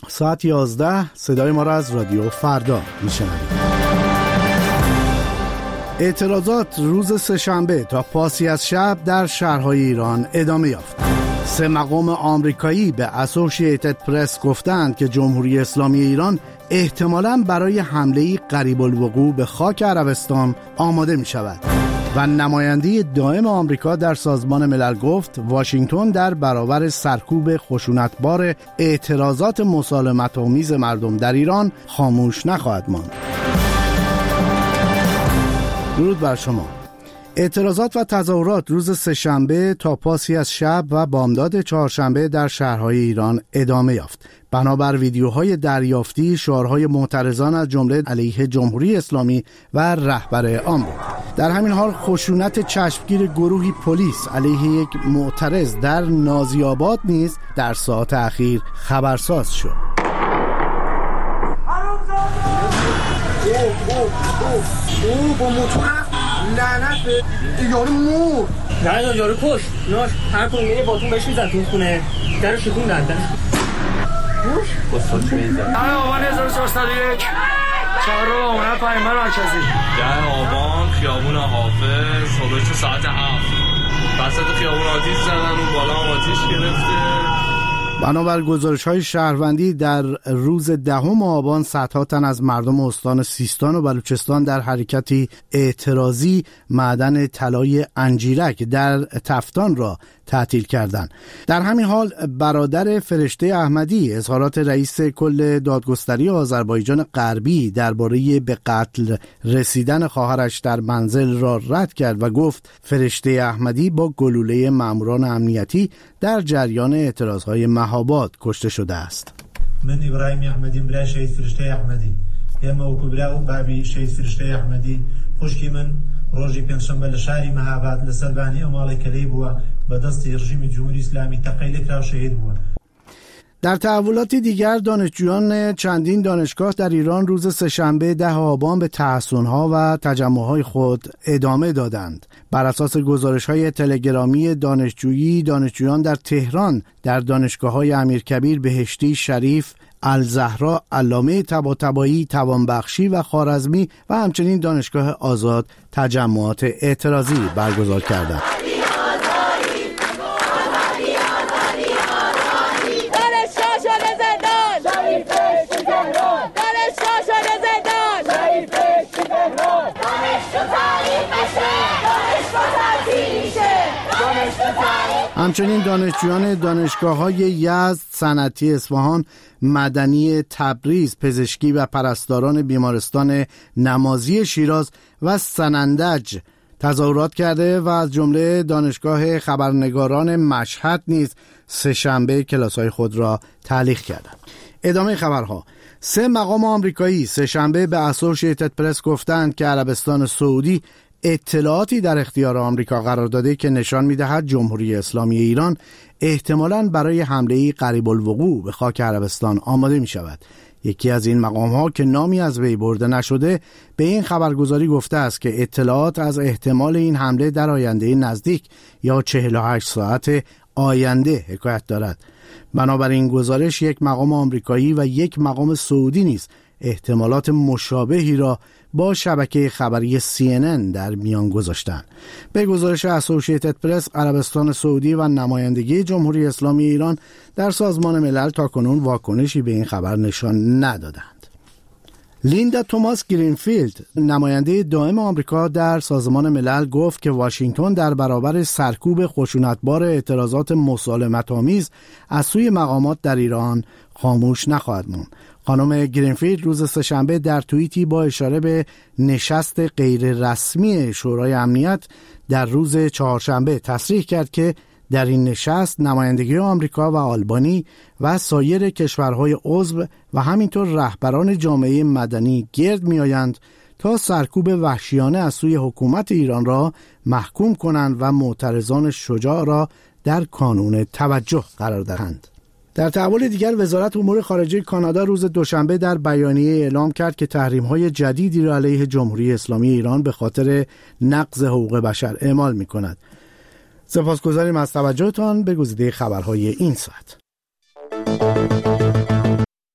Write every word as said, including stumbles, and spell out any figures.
ساعت یازده صدای ما را از رادیو فردا میشنوید. اعتراضات روز سه‌شنبه تا پاسی از شب در شهرهای ایران ادامه یافت. سه مقام آمریکایی به اسوشییتد پرس گفتند که جمهوری اسلامی ایران احتمالاً برای حمله‌ای قریب الوقوع به خاک عربستان آماده می شود و نماینده دائم آمریکا در سازمان ملل گفت واشنگتن در برابر سرکوب خشونتبار اعتراضات مسالمت‌آمیز مردم در ایران خاموش نخواهد ماند. درود بر شما. اعتراضات و تظاهرات روز سه‌شنبه تا پاسی از شب و بامداد چهارشنبه در شهرهای ایران ادامه یافت. بنابر ویدیوهای دریافتی، شعارهای معترضان از جمله علیه جمهوری اسلامی و رهبر آن بود. در همین حال خشونت چشمگیر گروهی پلیس علیه یک معترض در نازی‌آباد نیز در ساعات اخیر خبرساز شد. او با موتور لعنت به یارو مور نه یارو کش ناش هر کنه یه باتون بهش میزد تو خونه درو شکوندن درو با سوچ میزد ده آبان هزار و چهارصد و یک چهار رو آمونه پیمبر مرکزی ده آبان خیابون حافظ حدود ساعت هفت وسط خیابون آتیش زدن و بالا هم آتیش گرفته. بنابر گزارش‌های شهروندی در روز دهم آبان صدها تن از مردم استان سیستان و بلوچستان در حرکتی اعتراضی معدن طلای انجیرک در تفتان را تعطیل کردند. در همین حال برادر فرشته احمدی اظهارات رئیس کل دادگستری آذربایجان غربی درباره به قتل رسیدن خواهرش در منزل را رد کرد و گفت فرشته احمدی با گلوله ماموران امنیتی در جریان اعتراضهای مهاباد کشته شده است. من ابراهیم احمدی برای شهید فرشته احمدی اما و کبرا و بابی شهید فرشته احمدی خوشکی من روزی پنجشنبه لشهری مهاباد لسلبانی امال کلی بوا به دست رژیم جمهوری اسلامی تقیل کرد شهید بوا. در تحولات دیگر دانشجویان چندین دانشگاه در ایران روز سه‌شنبه ده آبان به تحصن‌ها و تجمع‌های خود ادامه دادند. بر اساس گزارش‌های تلگرامی دانشجویی، دانشجویان در تهران در دانشگاه‌های امیرکبیر، بهشتی، شریف، الزهرا، علامه طباطبایی، توانبخشی و خوارزمی و همچنین دانشگاه آزاد تجمعات اعتراضی برگزار کردند. همچنین دانشجویان دانشگاه‌های یزد، صنعتی اصفهان، مدنی تبریز، پزشکی و پرستاران بیمارستان نمازی شیراز و سنندج تظاهرات کرده و از جمله دانشگاه خبرنگاران مشهد نیز سه‌شنبه کلاس‌های خود را تعلیق کردند. ادامه خبرها. سه مقام آمریکایی سه‌شنبه به اسوشییتد پرس گفتند که عربستان سعودی اطلاعاتی در اختیار آمریکا قرار داده که نشان می‌دهد جمهوری اسلامی ایران احتمالاً برای حمله‌ای قریب الوقوع به خاک عربستان آماده می‌شود. یکی از این مقام‌ها که نامی از وی برده نشده به این خبرگزاری گفته است که اطلاعات از احتمال این حمله در آینده نزدیک یا چهل و هشت ساعت آینده حکایت دارد. بنابراین گزارش یک مقام آمریکایی و یک مقام سعودی نیز احتمالات مشابهی را با شبکه خبری سی ان ان در میان گذاشتند. به گزارش اسوشییتد پرس، عربستان سعودی و نمایندگی جمهوری اسلامی ایران در سازمان ملل تاکنون واکنشی به این خبر نشان ندادند. لیندا توماس گرینفیلد، نماینده دائم آمریکا در سازمان ملل، گفت که واشنگتن در برابر سرکوب خشونتبار اعتراضات مسالمت‌آمیز از سوی مقامات در ایران خاموش نخواهد ماند. خانم گرینفیلد روز سه‌شنبه در توییتی با اشاره به نشست غیر رسمی شورای امنیت در روز چهارشنبه تصریح کرد که در این نشست نمایندگی آمریکا و آلبانی و سایر کشورهای عضو و همینطور رهبران جامعه مدنی گرد می‌آیند تا سرکوب وحشیانه از سوی حکومت ایران را محکوم کنند و معترضان شجاع را در کانون توجه قرار دهند. در تحول دیگر، وزارت امور خارجه کانادا روز دوشنبه در بیانیه اعلام کرد که تحریم‌های جدیدی را علیه جمهوری اسلامی ایران به خاطر نقض حقوق بشر اعمال می‌کند. سپاسگزاریم از توجهتان به گزیده خبرهای این ساعت.